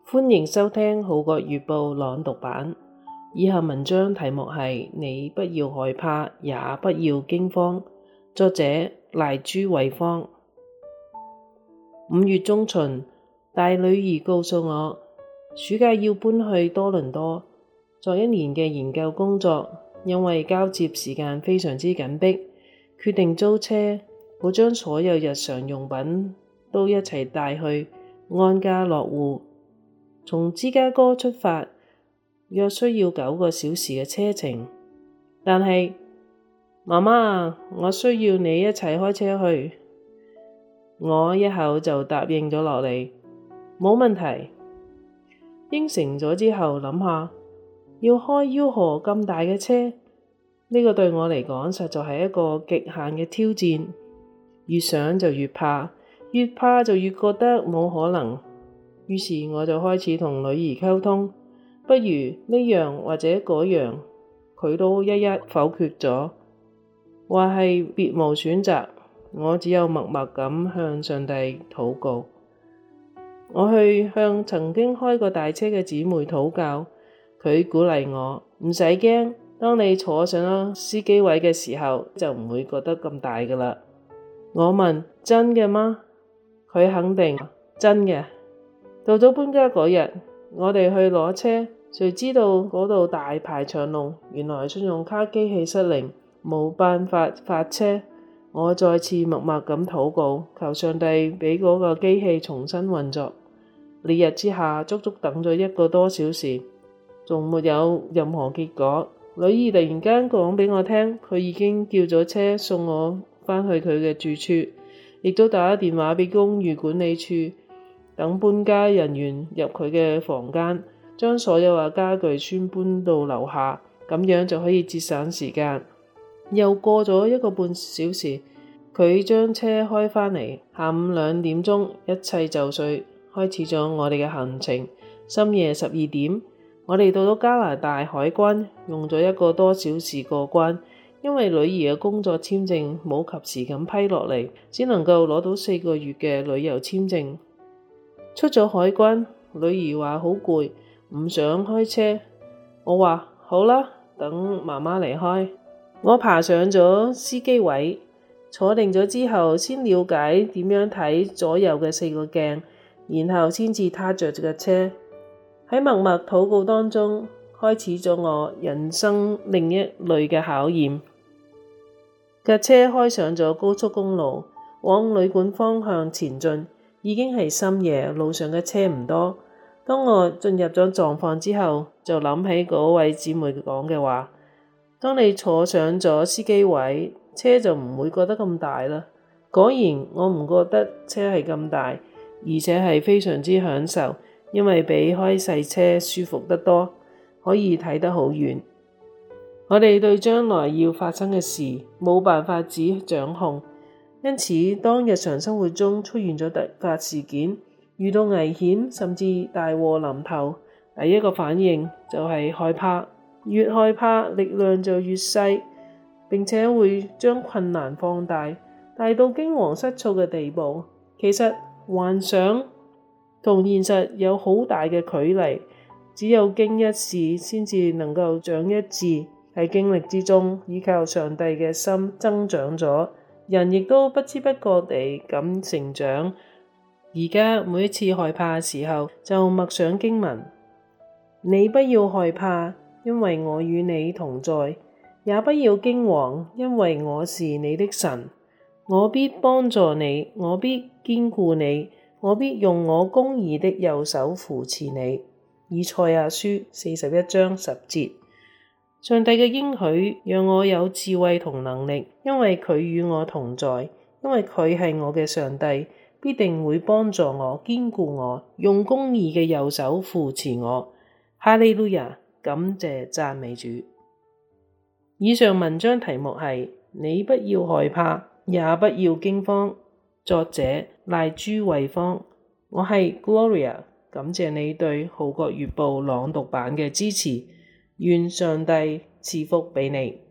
歡迎收聽《號角月報》朗讀版。以下文章題目係你不要害怕，也不要驚慌。作者賴朱慧芳。5月中旬，大女兒告訴我，暑假要搬去多倫多做1年嘅研究工作，因為交接時間非常之緊迫，決定租車，好將所有日常用品都一齊帶去，安家落戶。從芝加哥出發，約需要9個小時嘅車程，但係媽媽，我需要你一齊開車去。我一口就答應咗落嚟，冇問題。應承咗之後，諗下要開 U-Haul 咁大嘅車，呢個對我嚟講實在係一個極限嘅挑戰。越想就越怕，越怕就越覺得冇可能。於是我就開始同女兒溝通，不如呢樣或者嗰樣，佢都一一否決咗，話係別無選擇。我只有默默咁向上帝禱告。我去向曾經開過大車嘅姊妹討教，佢鼓勵我唔使驚，當你坐上咗司機位嘅時候，就唔會覺得咁大㗎喇。我問：真嘅嗎？佢肯定真嘅。到咗搬家嗰日，我哋去攞車，誰知道嗰度大排長龍，原來信用卡機器失靈，冇辦法發車。我再次默默咁禱告，求上帝畀嗰個機器重新運作。烈日之下，足足等咗1個多小時，仲沒有任何結果。女兒突然間講畀我聽，佢已經叫咗車送我返去佢嘅住處，亦都打電話畀公寓管理處，等搬家人員入佢嘅房間，將所有嘅家具先搬到樓下，咁樣就可以節省時間。又過咗1個半小時，佢將車開返嚟，下午2點鐘，一切就緒，開始咗我哋嘅行程。深夜12點，我哋到咗加拿大海關，用咗1個多小時過關，因為女兒嘅工作簽證冇及時咁批落嚟，只能夠攞到4個月嘅旅遊簽證。出咗海關，女兒話好攰，唔想開車。我話好啦，等媽媽離開。我爬上咗司機位，坐定咗之後，先了解點樣睇左右嘅4個鏡，然後先至踏着架車。喺默默禱告當中，開始咗我人生另一類嘅考驗。架車開上咗高速公路，往旅館方向前進。已經係深夜，路上嘅車唔多。當我進入咗狀況之後，就諗起嗰位姊妹講嘅話：當你坐上咗司機位，車就唔會覺得咁大啦。果然，我唔覺得車係咁大，而且係非常之享受，因為比開細車舒服得多，可以睇得好遠。我哋對將來要發生嘅事冇辦法自己掌控。因此，當日常生活中出現咗突發事件，遇到危險甚至大禍臨頭，第一個反應就係害怕。越害怕，力量就越細，並且會將困難放大，大到驚惶失措嘅地步。其實幻想同現實有好大嘅距離，只有經一事先至能夠長一智。喺經歷之中，依靠上帝嘅心增長咗。人亦都不知不覺地咁成長。而家每一次害怕嘅時候，就默想經文：你不要害怕，因為我與你同在；也不要驚惶，因為我是你的神。我必幫助你，我必堅固你，我必用我公義的右手扶持你。以賽亞書41章10節。上帝嘅應許讓我有智慧同能力，因為佢與我同在，因為佢係我嘅上帝，必定會幫助我、堅固我，用公義嘅右手扶持我。哈利路亞，感謝讚美主。以上文章題目係你不要害怕，也不要驚慌。作者賴朱慧芳。我係 Gloria， 感謝你對《號角月報》朗讀版嘅支持。願上帝賜福畀你。